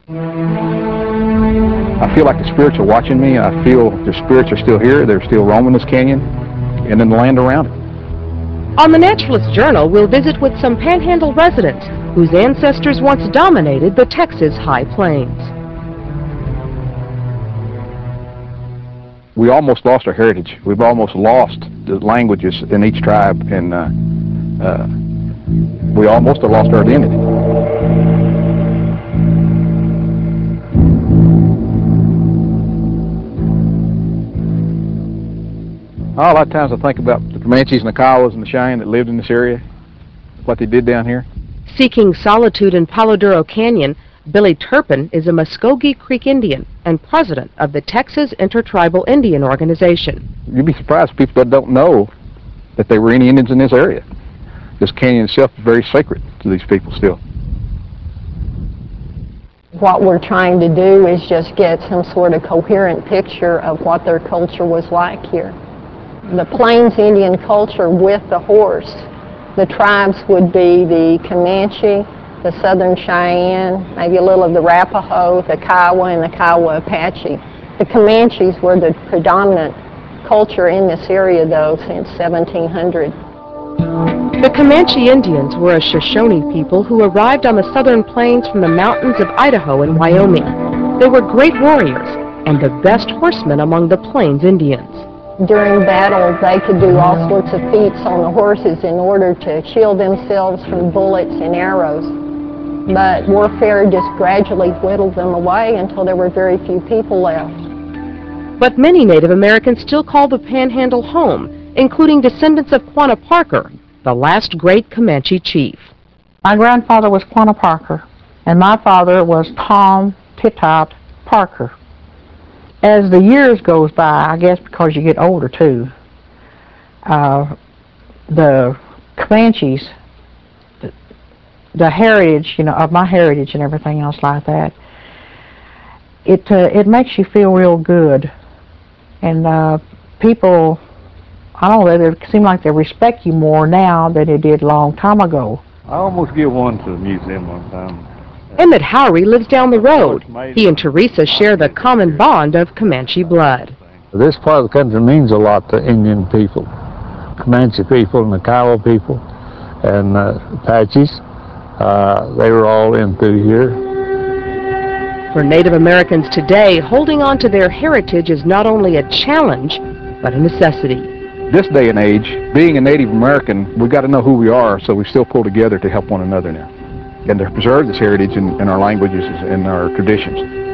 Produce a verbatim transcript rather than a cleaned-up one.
I feel like the spirits are watching me. I feel the spirits are still here. They're still roaming this canyon and in the land around it. On the Naturalist Journal, we'll visit with some Panhandle residents whose ancestors once dominated the Texas High Plains. We almost lost our heritage. We've almost lost the languages in each tribe, and uh, uh, we almost have lost our identity. Oh, a lot of times I think about the Comanches and the Kiowas and the Cheyenne that lived in this area, what they did down here. Seeking solitude in Palo Duro Canyon, Billy Turpin is a Muskogee Creek Indian and president of the Texas Intertribal Indian Organization. You'd be surprised if people that don't know that there were any Indians in this area. This canyon itself is very sacred to these people still. What we're trying to do is just get some sort of coherent picture of what their culture was like here. The Plains Indian culture with the horse, the tribes would be the Comanche, the Southern Cheyenne, maybe a little of the Arapaho, the Kiowa, and the Kiowa Apache. The Comanches were the predominant culture in this area, though, since seventeen hundred. The Comanche Indians were a Shoshone people who arrived on the southern plains from the mountains of Idaho and Wyoming. They were great warriors and the best horsemen among the Plains Indians. During battle, they could do all sorts of feats on the horses in order to shield themselves from bullets and arrows. But warfare just gradually whittled them away until there were very few people left. But many Native Americans still call the Panhandle home, including descendants of Quanah Parker, the last great Comanche chief. My grandfather was Quanah Parker, and my father was Tom Pitot Parker. As the years goes by, I guess because you get older too, uh, the Comanches, the, the heritage, you know, of my heritage and everything else like that, it uh, it makes you feel real good, and uh, people, I don't know, they seem like they respect you more now than they did a long time ago. I almost give one to the museum one time. Emmett Howery lives down the road. He and Teresa share the common bond of Comanche blood. This part of the country means a lot to Indian people, Comanche people and the Kiowa people and uh, Apaches. Uh, they were all in through here. For Native Americans today, holding on to their heritage is not only a challenge, but a necessity. This day and age, being a Native American, we've got to know who we are, so we still pull together to help one another now and to preserve this heritage in, in our languages and our traditions.